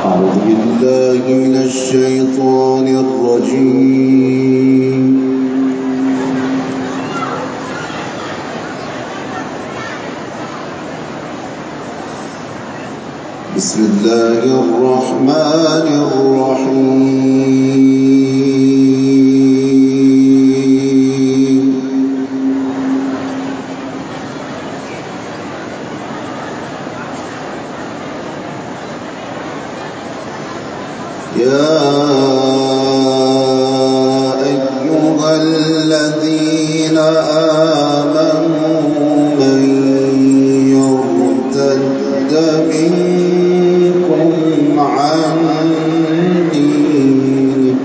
أعوذ بالله من الشيطان الرجيم. بسم الله الرحمن الرحيم. يا أيها الذين آمنوا من يرتد منكم عن دينه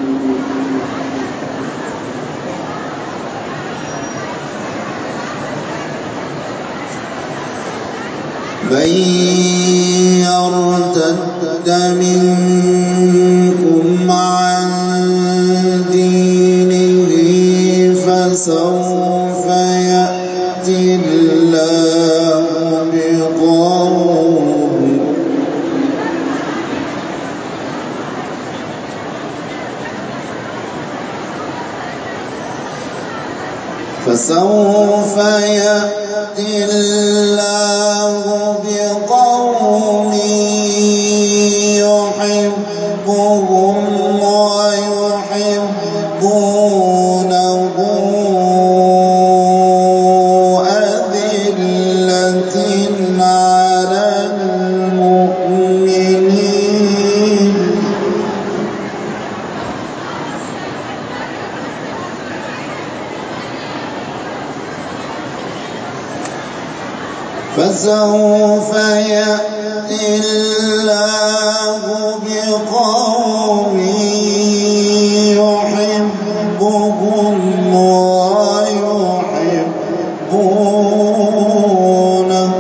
فسوف يأتي الله بقوم يحبهم ويحبونه أذلة على المؤمنين فسوف يأتي الله بقوم يحبهم ويحبونه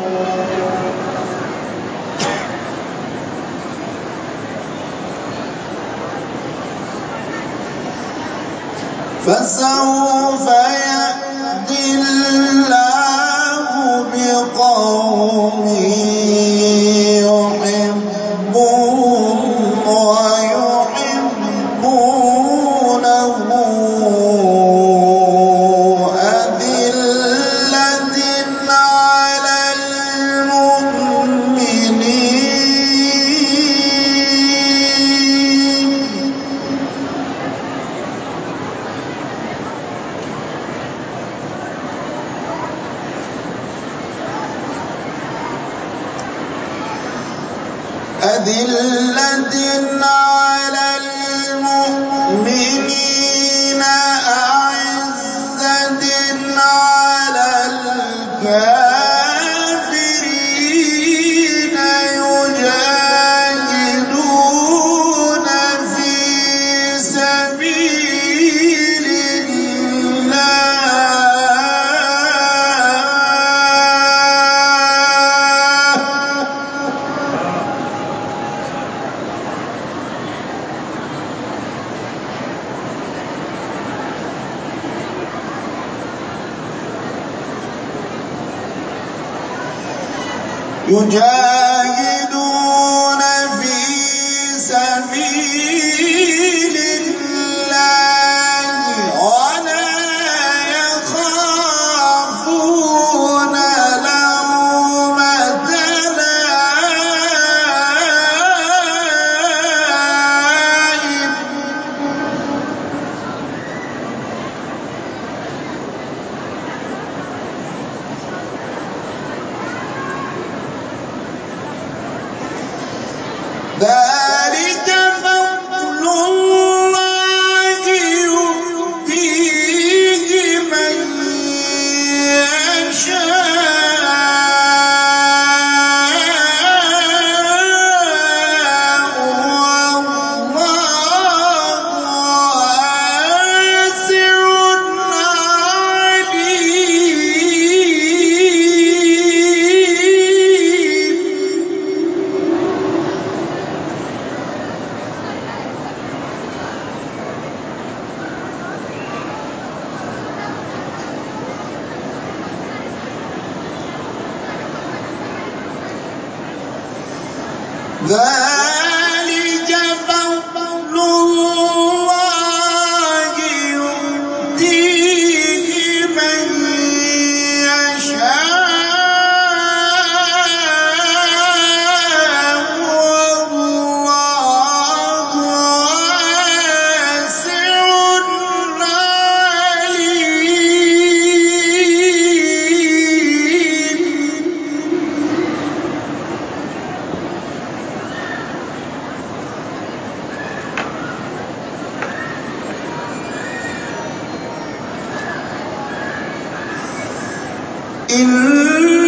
فسوف يأتي الله بقوم يحبهم ويحبونه أذلة على المؤمنين أعزة على الكافرين يجاهدون في سبيل الله ولا يخافون لومة لائم ذلك فضل الله يؤتيه من يشاء والله واسع عليم. إن